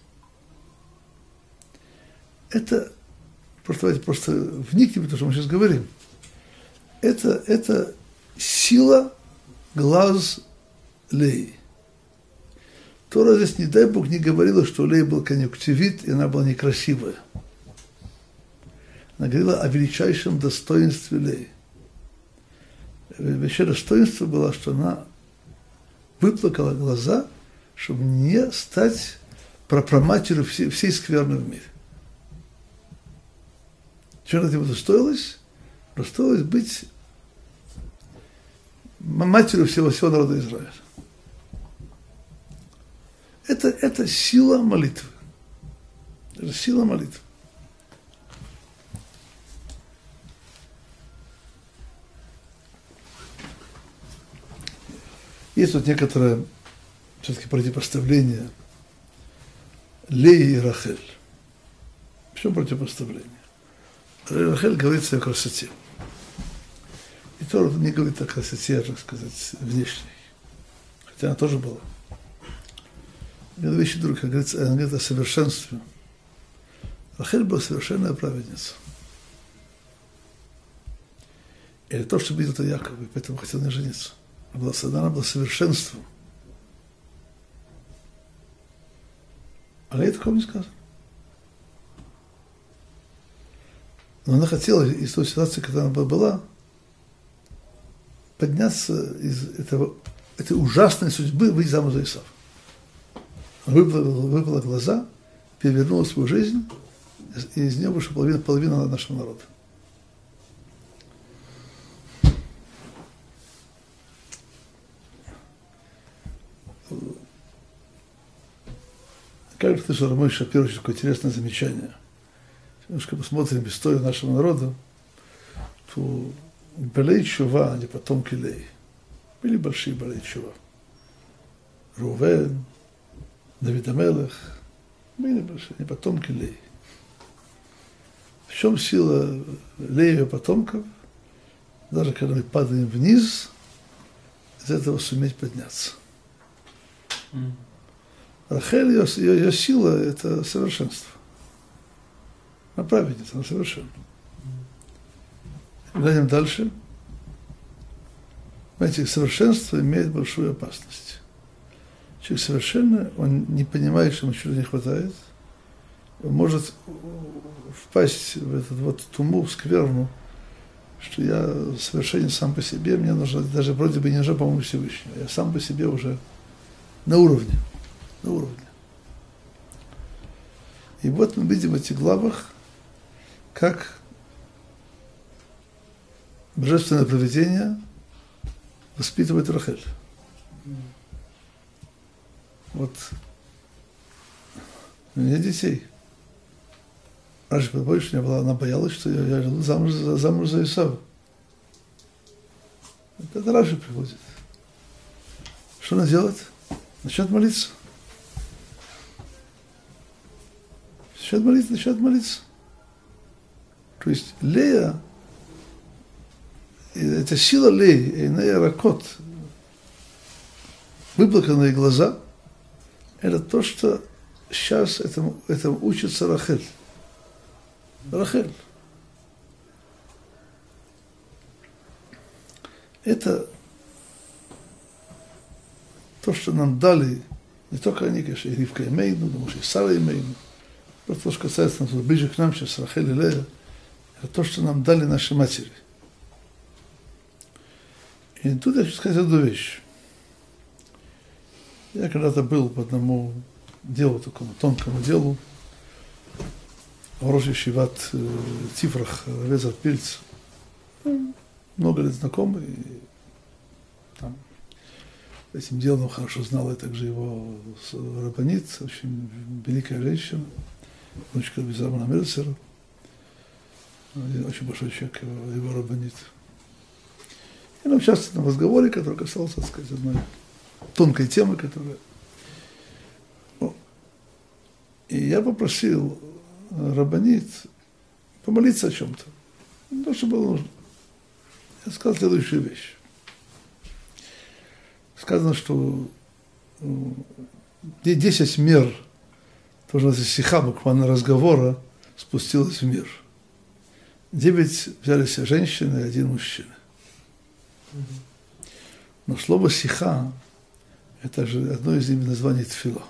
Это, просто давайте просто вникнем в то, что мы сейчас говорим. Это, это сила глаз Леи. Тора здесь, не дай Бог, не говорила, что Лея был конъюнктивит, и она была некрасивая. Она говорила о величайшем достоинстве Леи. Вообще достоинство было, что она выплакала глаза, чтобы не стать прапраматерью всей, всей скверны в мире. Чего она ему достоилась? Достоилась быть матерью всего, всего народа Израиля. Это, это сила молитвы. Это сила молитвы. Есть вот некоторое все-таки противопоставление Леи и Рахель. В чем противопоставление? Рахель говорит о своей красоте. И Тора не говорит о красоте, так сказать, внешней. Хотя она тоже была. Это вещи другие, как говорится, она говорит о совершенстве. Рахель была совершенная праведница. И это то, что видел это Яков, и поэтому хотел не жениться. Она была, она была совершенством. А ей такого не сказано. Но она хотела из той ситуации, когда она была, подняться из этого, этой ужасной судьбы, выйти замуж за Исава. Выпала, выпала глаза, перевернула свою жизнь, и из нее вышла половина, половина нашего народа. Кажется, что Рамой Шапир очень такое интересное замечание. Немножко посмотрим историю нашего народа, то Балей Чува, они потомки Леи. Были большие Балей Чува. Рувен, Давид Амелех, были большие, они потомки Леи. В чем сила Леи и потомков? Даже когда мы падаем вниз, из этого суметь подняться. Mm. Рахель, ее, ее, ее сила – это совершенство. Она праведница, она совершенна. Глядим дальше. Знаете, совершенство имеет большую опасность. Человек совершенно, он не понимает, что ему чего-то не хватает. Он может впасть в этот вот туму, в скверну, что я совершенен сам по себе, мне нужно, даже вроде бы не нужна помощь Всевышнего. Я сам по себе уже на уровне. На уровне. И вот мы видим в этих главах, как божественное провидение воспитывает Рахель. Вот у меня детей. Раньше больше не было, она боялась, что я, я иду замуж, замуж за Исава. Это Раши приходит. Что она делает? Начнет молиться. Начнет молиться, начнет молиться. То есть Лея, это сила Леи, Эйнея Ракот, выплаканные глаза, это то, что сейчас этому, этому учится Рахель. Рахель. Это то, что нам дали, не только они, конечно, и Ривка Имейну, но может и Сара Имейну, просто то, что касается нас, ближе к нам сейчас, Рахель и Лея, это то, что нам дали наши матери. И тут я хочу сказать одну вещь. Я когда-то был по одному делу, такому тонкому делу, в Рош Ешиват э, Тифрах, Равезар Пильц, ну, много лет знакомый, и там этим делом хорошо знал, я также его рабанит, очень великая женщина, внучка Безамана Мельцера, очень большой человек, его, его рабанит. И нам часто на разговоре, который касался, так сказать, одной тонкой темы, которая... О. И я попросил рабанит помолиться о чем-то. То, что было нужно. Я сказал следующую вещь. Сказано, что десять мер, тоже называется сиха, буквально разговора, спустилось в мир. Девять взяли себе женщины и один мужчина. Но слово сиха – это же одно из имен названий тфила.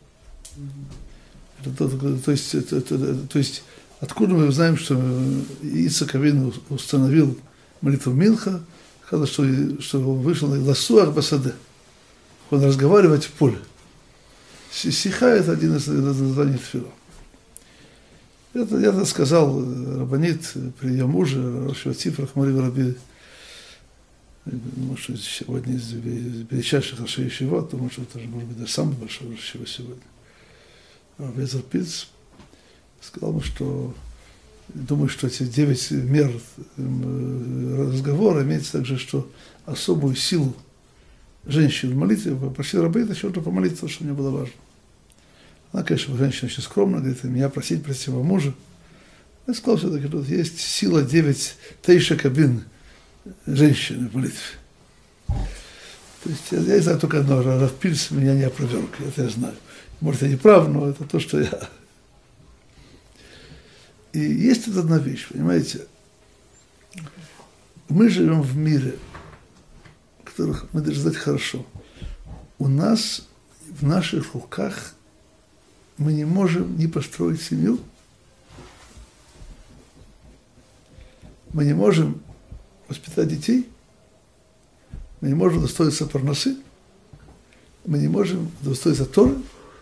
Это, то, то, есть, это, это, то есть, откуда мы знаем, что Ицхак Авину установил молитву Минха, сказал, что, что он вышел на ласуах басаде. Он разговаривает в поле. Сиха – это один из названий тфила. Это я сказал рабанит при ее муже, Рашватиф Рахмари Раби, может, сегодня из величайших Рашей Ешивот, потому что это, может быть, даже самый большой Рашей сегодня. Раби Эзер Пиц сказал ему, что думаю, что эти девять мер разговора имеется также, что особую силу женщин в молитве попросил рабанит еще-то помолиться, что мне было важно. Она, конечно, женщина очень скромная, говорит, меня просить, просить его мужа. Я сказал, все-таки тут есть сила девять тейша кабин женщины в молитве. То есть я, я не знаю только одно, Рав Пильс меня не опроверг, это я знаю. Может, я не прав, но это то, что я... И есть тут одна вещь, понимаете? Мы живем в мире, которых мы должны знать хорошо. У нас, в наших руках, мы не можем не построить семью, мы не можем воспитать детей, мы не можем достоиться парносы, мы не можем достоиться Торы.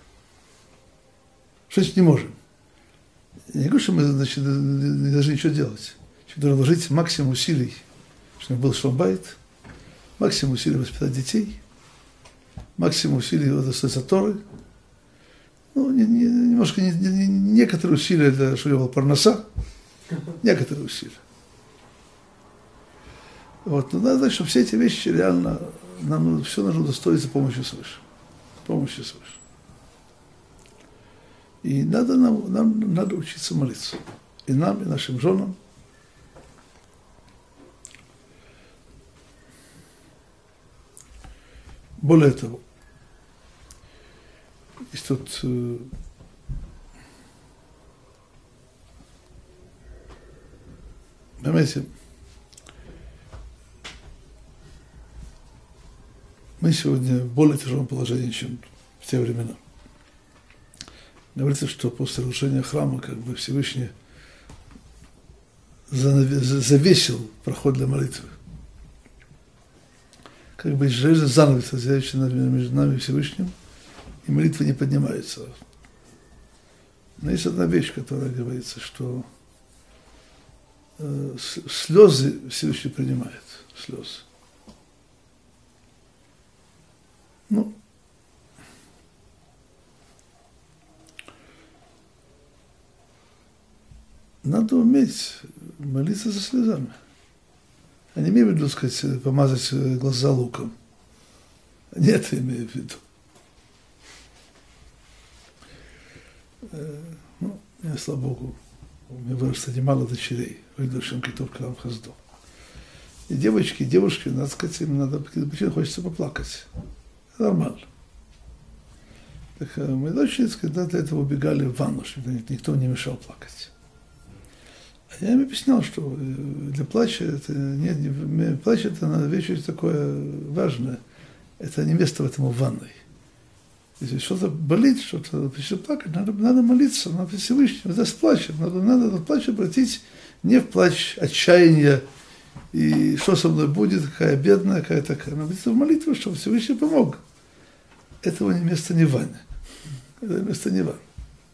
Что значит не можем? Я не говорю, что мы, значит, не должны ничего делать. Человек должен вложить максимум усилий, чтобы был шломбайт, максимум усилий воспитать детей, максимум усилий достоиться Торы. Ну, не, не, немножко не, не, некоторые усилия для шуева парноса, некоторые усилия. Вот, но надо знать, что все эти вещи реально, нам все нужно удостоиться помощи свыше. Помощи свыше. И надо нам, нам надо учиться молиться. И нам, и нашим женам. Более того, есть тут э, понимаете, мы сегодня в более тяжелом положении, чем в те времена. Говорится, что после разрушения храма как бы Всевышний завесил проход для молитвы. Как бы железный занавес, разделяющий между нами и Всевышним, и молитва не поднимается. Но есть одна вещь, которая говорится, что э, слезы Всевышний принимает. Слезы. Ну, надо уметь молиться за слезами. Я не имею в виду, сказать, помазать глаза луком. Нет, я имею в виду. Ну, я, слава Богу, у меня выросло немало дочерей, выйдущим китов к нам хазду. И девочки, и девушки, надо сказать, им надо, почему хочется поплакать. Это нормально. Так мои дочери, сказать, для этого убегали в ванну, чтобы никто не мешал плакать. А я им объяснял, что для плача это нет, не, плач это вещь такое важное. Это не место в этом в ванной. Если что-то болит, что-то если плакать, надо, надо молиться, надо Всевышнему, это с плачем. Надо, надо этот плач обратить не в плач отчаяния, и что со мной будет, какая бедная, какая такая. Надо в молитву, чтобы Всевышний помог. Этого не место не в ванне. Это место не в ванне.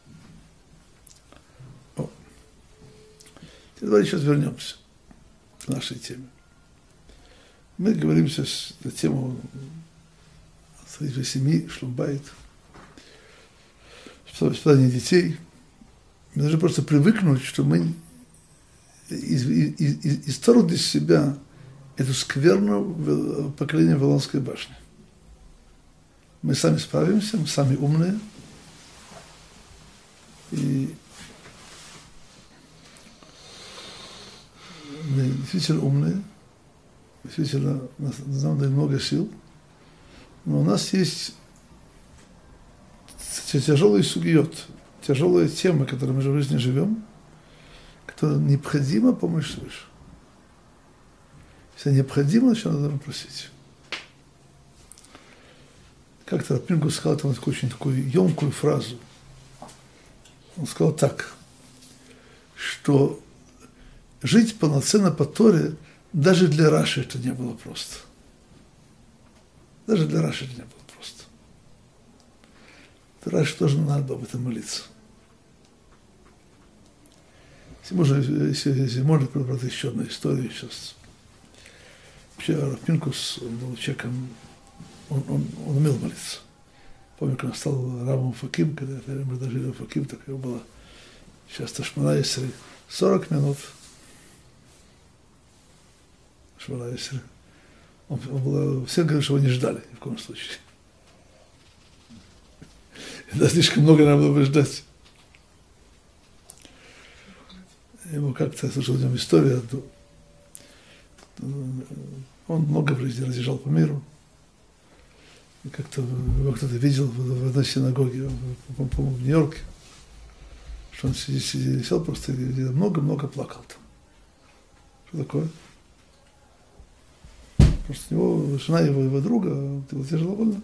О. Давайте сейчас вернемся к нашей теме. Мы говорим сейчас на тему строительства семьи, шлумбайт, воспитание детей. Мы должны просто привыкнуть, что мы из, из, из, исторгли из себя эту скверну поколения Вавилонской башни. Мы сами справимся, мы сами умные. И мы действительно умные, действительно нам дают много сил, но у нас есть тяжелый сугиот, тяжелая тема, которой мы в жизни живем, которая необходима помощь свыше. Если необходимо, значит, надо просить. Как-то Рав Пинкус сказал там такую очень такую емкую фразу. Он сказал так, что жить полноценно по Торе даже для Раши это не было просто. Даже для Раши это не было просто. Раши тоже надо об этом молиться. Если можно, если, если можно, правда, еще одна история сейчас. Вообще Рав Пинкус был человеком, он, он, он умел молиться. Помню, когда он стал равом Уфаким, когда мы дожили в Уфаким, так его было сейчас Шмона Эсри, сорок минут. Шмона Эсри. Он, он был, все говорят, что его не ждали ни в коем случае. Да, слишком много нам было бы ждать. Ему как-то, я слышал о нем историю, он много в жизни разъезжал по миру. И как-то его кто-то видел в одной синагоге, по-моему, в Нью-Йорке, что он сидел, сидел, сел просто и много-много плакал там. Что такое? Просто у него жена его, его друга, было тяжело больно.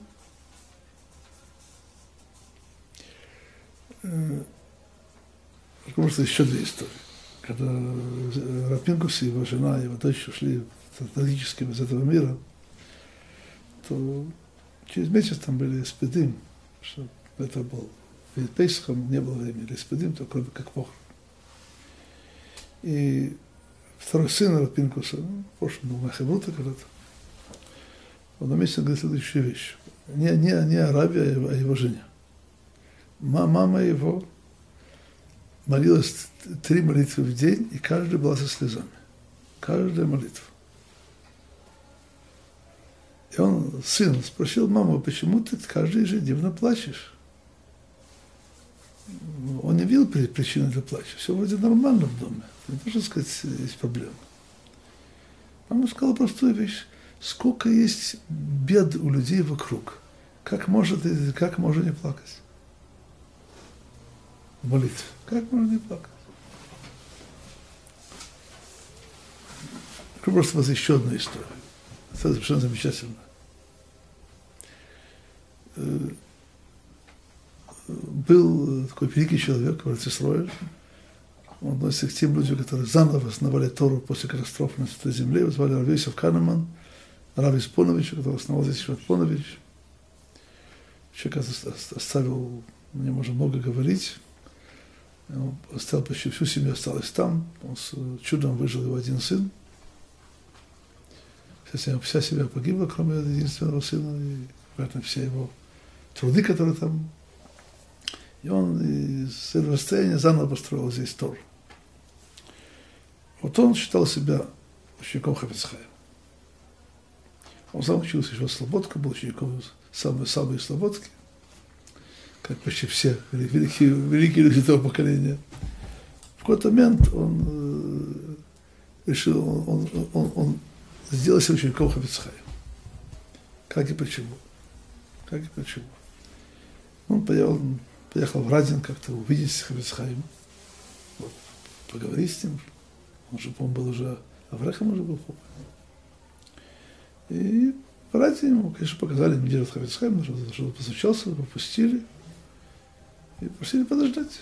Потому что еще две истории. Когда Рав Пинкус и его жена, и его дочь ушли трагически из этого мира, то через месяц там были спидим, что это был перед Пейсхом, не было времени для спидим, то кроме как похорон. И второй сын Рав Пинкуса, ну, позже был Махабрута когда-то, он на месте говорит следующую вещь. Не, не, не о Рабе, а его, а его жене. Мама его молилась три молитвы в день, и каждая была со слезами. Каждая молитва. И он, сын, спросил маму, почему ты каждый ежедневно плачешь? Он не видел причины для плача. Все вроде нормально в доме. Не можно сказать, есть проблемы. Мама сказала простую вещь. Сколько есть бед у людей вокруг. Как может, как можно не плакать? В молитве. Как можно не плакать? Это просто у вас еще одна история. Это совершенно замечательно. Был такой великий человек, Исроэль. Он относится к тем людям, которые заново основали Тору после катастрофы на Святой Земле. Его звали Рав Йосеф Канеман, Рав Испонович, который основал здесь Испонович. Человек оставил, мне можно много говорить. Он оставил почти всю семью, осталась там. Он с чудом выжил его один сын. Вся семья, вся семья погибла, кроме единственного сына, и, вероятно, все его труды, которые там. И он из этого состояния заново построил здесь Тору. Вот он считал себя учеником Хафец Хаим. Он сам учился еще в Слободке, был учеником самой-самой Слободки, как почти все великие, великие люди того поколения. В какой-то момент он э, решил, он, он, он, он сделал себя учеником Хафец Хаим. Как и почему? Как и почему? Он поехал, поехал в Радин как-то увидеть Хафец Хаим, вот, поговорить с ним. Он же, по-моему, был уже Аврехом уже был, по-моему. И в Радине ему, конечно, показали, где живет Хафец Хаим, он постучался, его пустили и просили подождать.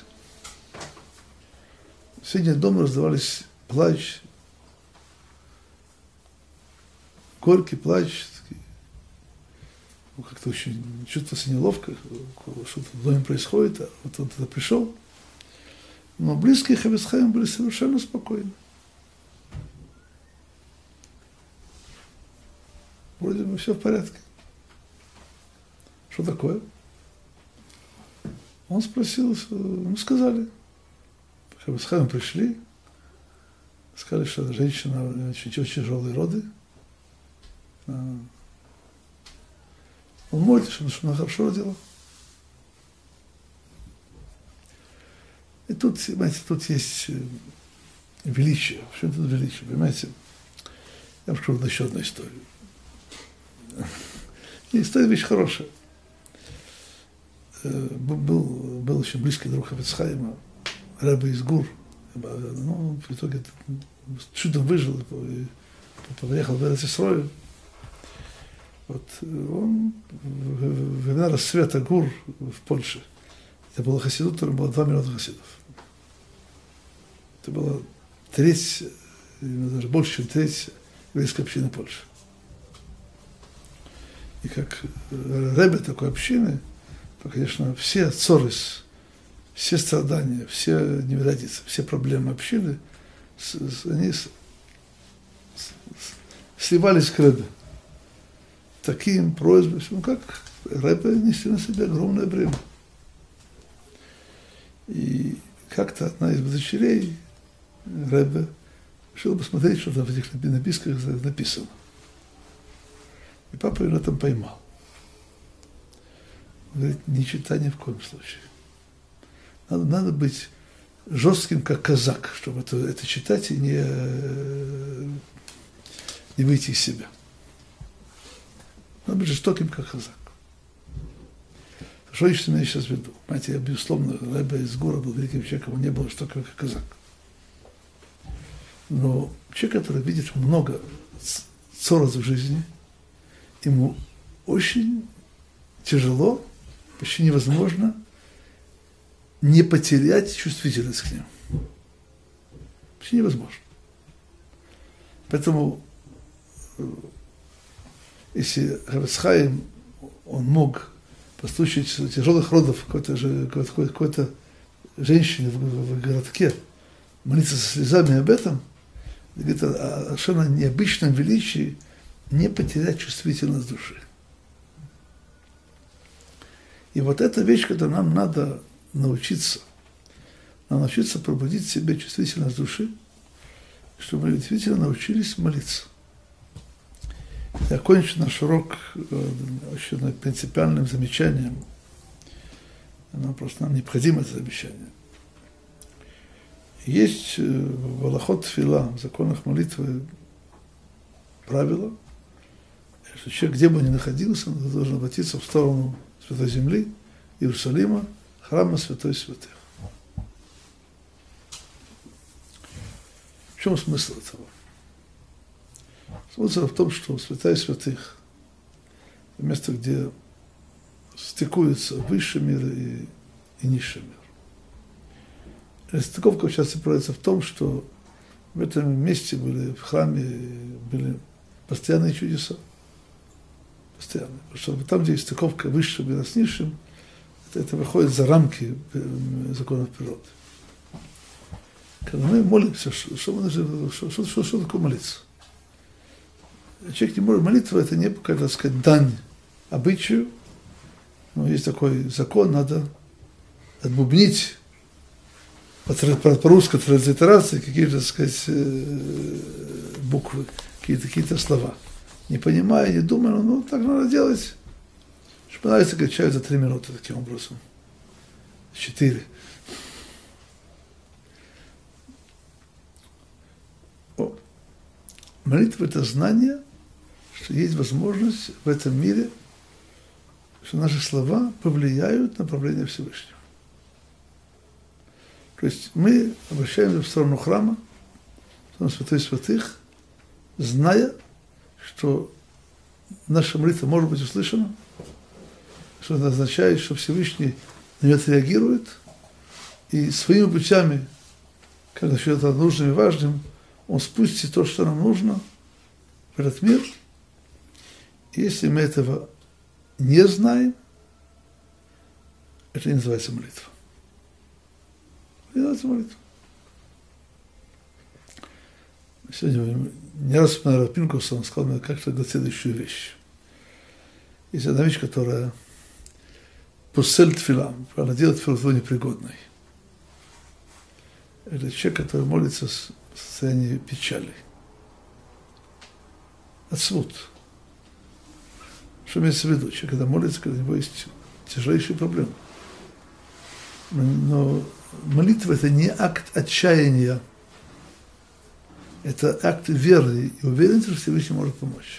В соседнем доме раздавались плач, горький плач, ну, как-то очень чувствовался неловко, что-то в доме происходит, а вот он туда пришел. Но близкие Хафец Хаим были совершенно спокойны. Вроде бы все в порядке. Что такое? Он спросил, ему сказали, Хавец Хаим пришли, сказали, что женщина очень, очень тяжелые роды. Он молится, чтобы она хорошо родила. И тут, понимаете, тут есть величие. Почему тут величие, понимаете? Я вам скажу еще одну историю. И история вещь хорошая. Был, был очень близкий друг Хавец Хаима, Ребе из Гур. Ну, в итоге чудом выжил и поехал в Эрец-Исроэль. Вот он во времена расцвета Гур в Польше. Это было хасидут, в котором было два миллиона хасидов. Это была треть, даже больше, чем треть еврейской общины Польши. И как ребе такой общины, то, конечно, все цорис, все страдания, все невероятицы, все проблемы общины, они сливались к ребе. Таким просьбам, ну как ребе несли на себя огромное бремя. И как-то одна из дочерей ребе решила посмотреть, что там в этих написках написано. И папа ее на этом поймал. Он говорит, не читай ни в коем случае. Надо, надо быть жестким, как казак, чтобы это, это читать и не, не выйти из себя. Надо быть жестоким, как казак. Что еще меня сейчас в виду? Понимаете, я, безусловно, Ребе из Гура был великим человеком, он не был жестоким, как казак. Но человек, который видит много ссор в жизни, ему очень тяжело, почти невозможно не потерять чувствительность к ним. Почти невозможно. Поэтому, если Хавец Хаим, он мог по случаю тяжелых родов какой-то, какой-то, какой-то женщине в, в, в городке молиться со слезами об этом, говорит о совершенно необычном величии не потерять чувствительность души. И вот эта вещь, которой нам надо научиться, нам научиться пробудить в себе чувствительность души, чтобы мы действительно научились молиться. Я окончу наш урок очень принципиальным замечанием. Оно просто нам необходимо это замечание. Есть в Алахот Тфила, в законах молитвы, правило, что человек, где бы он ни находился, он должен обратиться в сторону Святой Земли, Иерусалима, храма Святой Святых. В чем смысл этого? Смысл в том, что Святая Святых, место, где стыкуются высший мир и, и низший мир. И стыковка часто проявляется в том, что в этом месте были, в храме были постоянные чудеса. Постоянно. Потому что там, где есть стыковка высшего мира с низшим, это, это выходит за рамки законов природы. Когда мы молимся, что, что, мы должны, что, что, что, что такое молиться? Человек не может, молитва это не, как так сказать, дань обычаю, но есть такой закон, надо отбубнить по русской транслитерации какие-то, так сказать, буквы, какие-то, какие-то слова. Не понимая, не думая, ну, так надо делать. Шпинайцы качают за три минуты таким образом. Четыре. О. Молитва – это знание, что есть возможность в этом мире, что наши слова повлияют на правление Всевышнего. То есть мы обращаемся в сторону храма, в сторону Святой Святых, зная, что наша молитва может быть услышана, что это означает, что Всевышний на нее реагирует, и своими путями, когда считает это нужным и важным, он спустит то, что нам нужно в этот мир. И если мы этого не знаем, это не называется молитва. Не называется молитва. Сегодня не раз вспоминал Пинкуса, он сказал мне как-то следующую вещь. Есть одна вещь, которая пусель тфила, она делает тфилу непригодной. Это человек, который молится в состоянии печали. Отсвут. Что имеется в виду? Человек, когда молится, когда у него есть тяжелейшие проблемы. Но молитва – это не акт отчаяния. Это акт веры и уверенности, что Всевышний может помочь.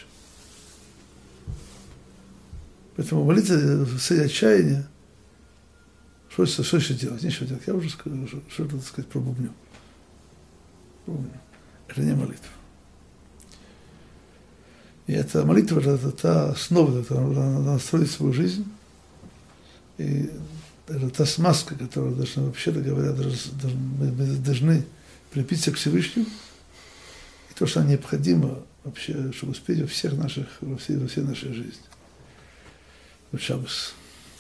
Поэтому молитва в состоянии отчаяния. Что, что еще делать? Нечего делать. Я уже скажу, что, что это, так сказать, пробубню. пробубню. Это не молитва. И эта молитва – это та основа, которая надо строить свою жизнь. И это та смазка, которая должна, вообще-то говоря, мы должны прилепиться к Всевышнему. И то, что необходимо вообще, чтобы успеть во всех наших, во всей, во всей нашей жизни. Вот шаббас.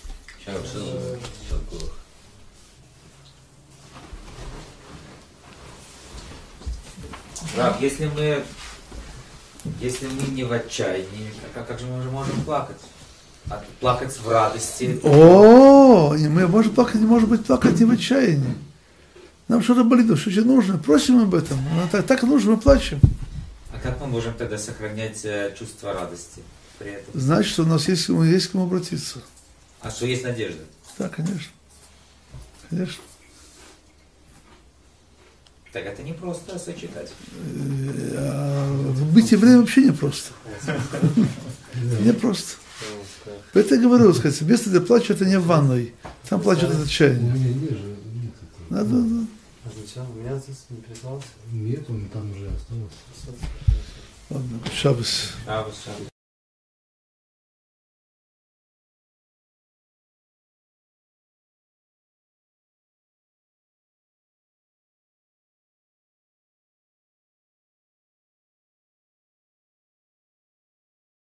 Рав, если мы, если мы не в отчаянии, как, как же мы можем плакать? А плакать в радости? О, и мы можем плакать, не может быть плакать не в отчаянии. Нам что-то болит, что-то нужно, просим об этом. Так, так нужно, мы плачем. А как мы можем тогда сохранять чувство радости при этом? Значит, что у нас есть, есть к кому обратиться. А что есть надежда? Да, конечно. Конечно. Так это не просто сочетать. А быть евреем вообще не просто. Не просто. Это я говорю, сказать, место, где плачут, это не в ванной. Там плачут от отчаяния. Надо, да. А зачем? У меня здесь не прислался? Нет, он там уже остался. Ладно, шаббас. Шаббас, шаббас.